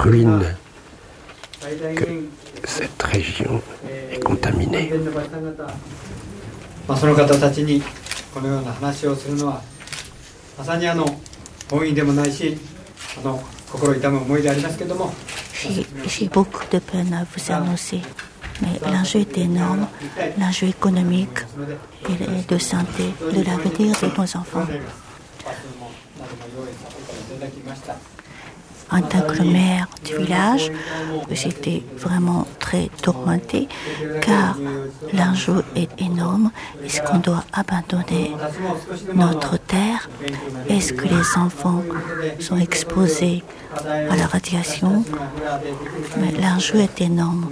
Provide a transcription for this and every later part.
ruine que cette région est contaminée. その方たちにこのような話をするのはまさに本意でもないし心痛む思いでありますけども J'ai beaucoup de peine à vous annoncer, mais l'enjeu est énorme, l'enjeu économique et de santé, de l'avenir de nos enfants. En tant que maire du village, j'étais vraiment très tourmentée car l'enjeu est énorme. Est-ce qu'on doit abandonner notre terre? Est-ce que les enfants sont exposés à la radiation? Mais l'enjeu est énorme.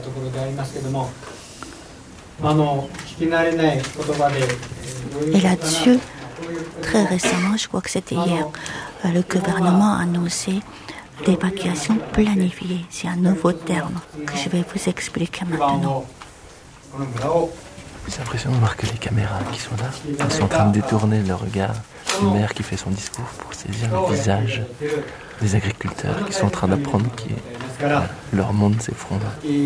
Et là-dessus, très récemment, je crois que c'était hier, le gouvernement a annoncé l'évacuation planifiée. C'est un nouveau terme que je vais vous expliquer maintenant. C'est impressionnant de voir que les caméras qui sont là, elles sont en train de détourner le regard du maire qui fait son discours pour saisir le visage des agriculteurs qui sont en train d'apprendre que leur monde s'effondre.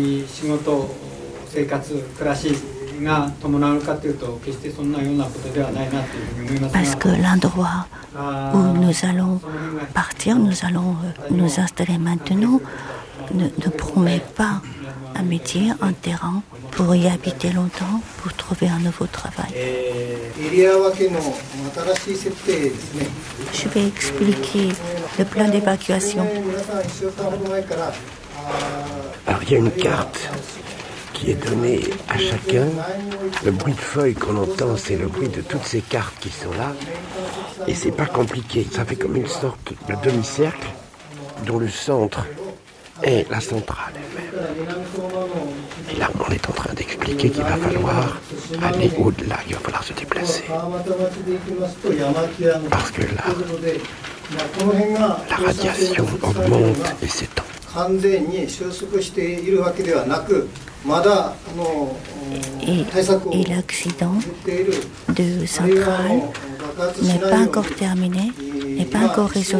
Parce que l'endroit où nous allons partir, nous allons nous installer maintenant, ne promet pas un métier, un terrain pour y habiter longtemps, pour trouver un nouveau travail. Je vais expliquer le plan d'évacuation. Alors il y a une carte qui est donnée à chacun. Le bruit de feuilles qu'on entend, c'est le bruit de toutes ces cartes qui sont là. Et c'est pas compliqué. Ça fait comme une sorte de demi-cercle dont le centre est la centrale elle-même. Et là, on est en train d'expliquer qu'il va falloir aller au-delà. Il va falloir se déplacer. Parce que là, la radiation augmente et s'étend. Et l'accident de centrale n'est pas encore terminé, n'est pas encore résolu.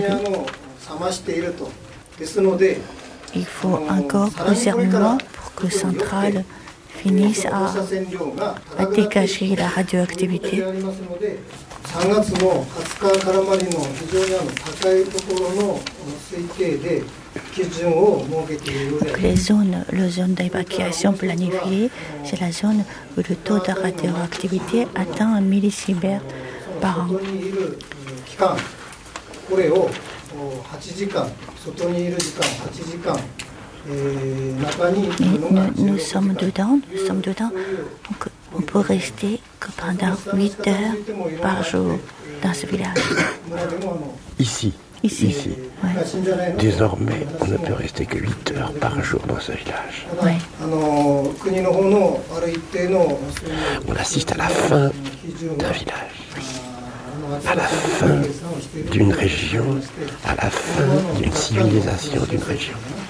Il faut encore plusieurs mois pour que centrale finisse à dégager la radioactivité. Donc les zones d'évacuation planifiées, c'est la zone où le taux de radioactivité atteint 1 millisievert par an. Nous sommes dedans. Donc on peut rester que pendant 8 heures par jour dans ce village. Ici. Ouais. Désormais, on ne peut rester que 8 heures par jour dans ce village. Ouais. On assiste à la fin d'un village, à la fin d'une région, à la fin d'une civilisation d'une région.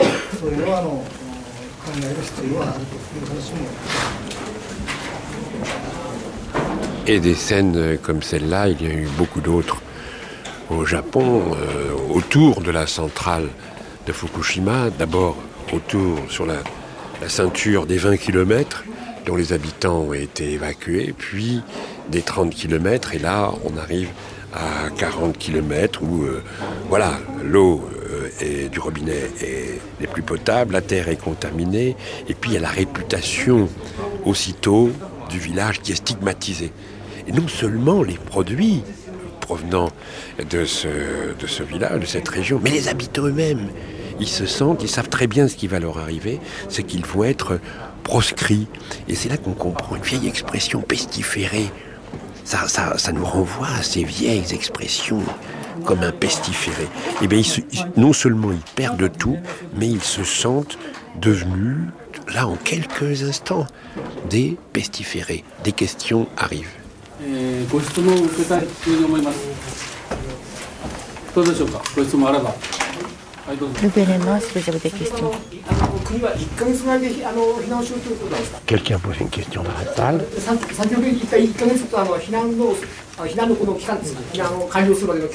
Et des scènes comme celle-là, il y a eu beaucoup d'autres au Japon, autour de la centrale de Fukushima, d'abord sur la ceinture des 20 km dont les habitants ont été évacués, puis des 30 km, et là on arrive à 40 km où l'eau du robinet n'est plus potable, la terre est contaminée, et puis il y a la réputation aussitôt du village qui est stigmatisée. Et non seulement les produits provenant de ce village, de cette région, mais les habitants eux-mêmes, ils savent très bien ce qui va leur arriver, c'est qu'ils vont être proscrits. Et c'est là qu'on comprend une vieille expression pestiférée. Ça nous renvoie à ces vieilles expressions comme un pestiféré. Eh bien, non seulement ils perdent tout, mais ils se sentent devenus, là, en quelques instants, des pestiférés. Des questions arrivent. ご質問を受けたいというふうに思います。どうでしょうか。ご質問あれば。はいどうぞ。 Levez-les-mains si vous avez des questions. Quelqu'un pose une question dans la salle. 先ほど言った1ヶ月と避難のこの期間です。避難を完了するまでの